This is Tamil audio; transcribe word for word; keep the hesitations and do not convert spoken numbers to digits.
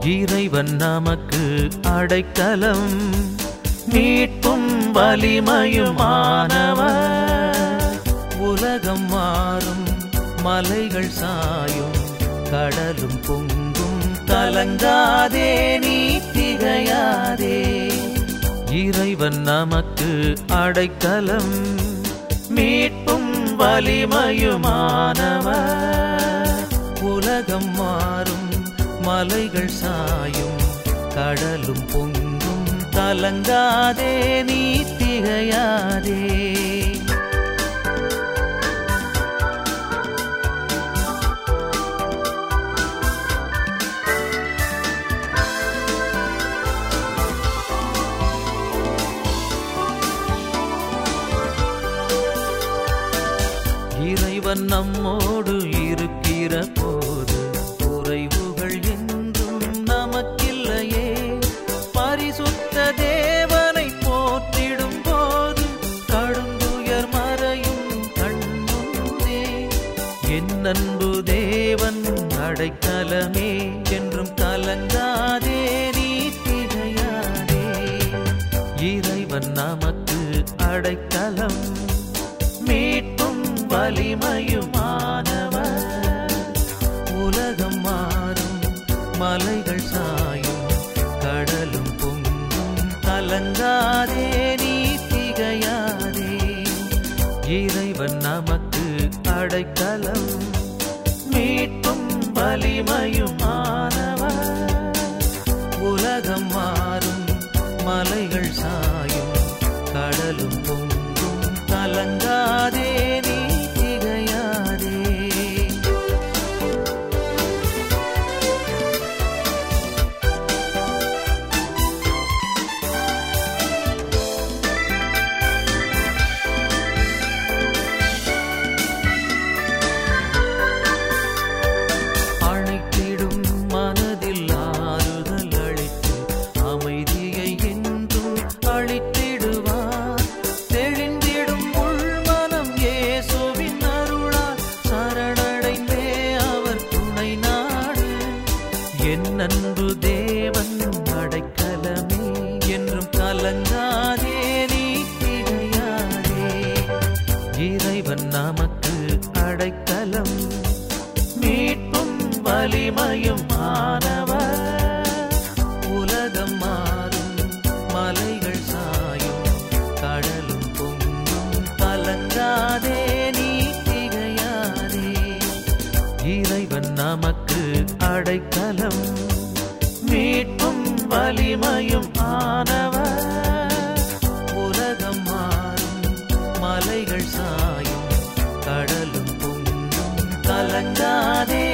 இறைவன் நமக்கு அடைக்கலம், மீட்பும் வலிமையுமானவர். உலகம் மாறும், மலைகள் சாயும், கடலும் பொங்கும், கலங்காதே நீ திகையாதே. இறைவன் நமக்கு அடைக்கலம், மீட்பும் வலிமையுமானவர். உலகம் மாறும், மலைகள் சாயும், கடலும் பொங்கும், கலங்காதே நீ திகையாதே. இறைவன் நம்மோடு இருக்கிற போது குறைவுகள் என்றும் நமக்கில்லையே. பரிசுத்த தேவனை போற்றிடும் போது கடுந்துயர் மறையும் கண்முன்னே. என் அன்பு தேவன் அடைக்கலமே, என்றும் கலங்காதே நீ திகையாதே. இறைவன் நமக்கு அடைக்கலம், மீட்பும் வலிமையுமானவர். உலகம் மாறும், மலைகள் சாயும், கடலும் பொங்கும், கலங்காதே நீ திகையாதே. இறைவன் நமக்கு அடைக்கலம், மீட்பும் வலிமையுமானவர். உலகம் மாறும், மலைகள் சாயும், கடலும் பொங்கும், கலங்காதே நீ திகையாதே. அணைத்திடும் மனதில் ஆறுதல் அளித்து, அமைதியை என்றும் அளித்திடுவார். தெளிந்திடும் உள்மனம் இயேசுவின் அருளால் சரணடைந்தே அவர் துணை நாடு. என் அன்பு தேவன் அடைக்கலமே, என்றும் கலங்காதே நீ திகையாதே. இறைவன் நமக்கு அடைக்கலம், மீட்பும் வலிமையுமானவர். உலகம் மாறும், மலைகள் சாயும், கடலும் பொங்கும், கலங்காதே நீ திகையாதே. இறைவன் நமக்கு அடைக்கலம், மீட்பும் வலிமையுமானவர். உலகம் மாறும், மலைகள் சாயும், கடலும் பொங்கும், கலங்காதே